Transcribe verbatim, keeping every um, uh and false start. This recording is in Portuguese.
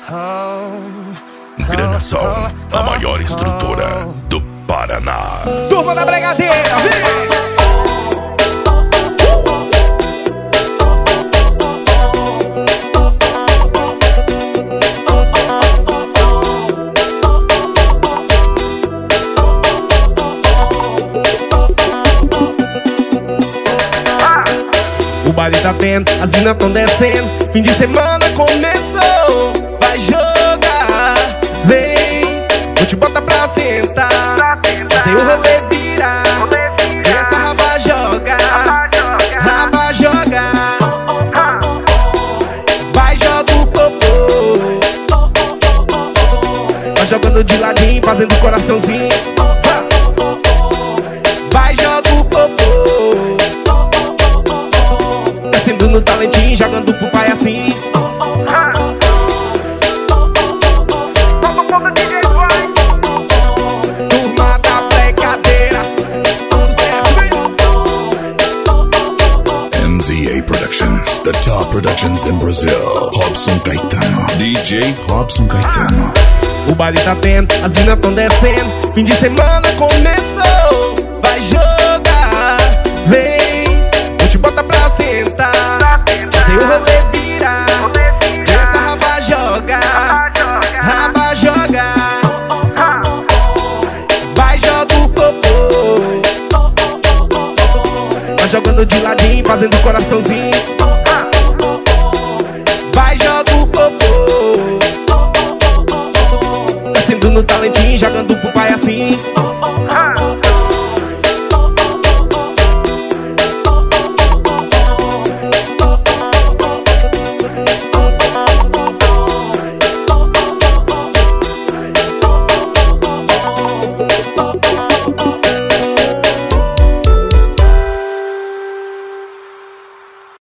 Granação, a maior estrutura do Paraná. Turma da Bregadeira, vem! O baile tá tendo, as minas tão descendo. Fim de semana começou. Vai jogar, vem, vou te botar pra sentar. Fazer o rolê virar. E essa raba joga, raba joga. Vai, joga o popô. Vai jogando de ladinho, fazendo coraçãozinho. Vai, joga o popô. Descendo no talentinho, jogando pro pai assim. Turma da Bregadeira, sucesso, vem! M Z A Productions, the top productions in Brazil. Robson Caetano, D J Robson Caetano. O baile tá tendo, as minas tão descendo. Fim de semana começou. Vai jogar, vem, vou te botar pra sentar. Fazer o rolê virar. E essa raba joga, raba joga. Vai, joga o popô. Vai jogando de ladinho, fazendo coraçãozinho.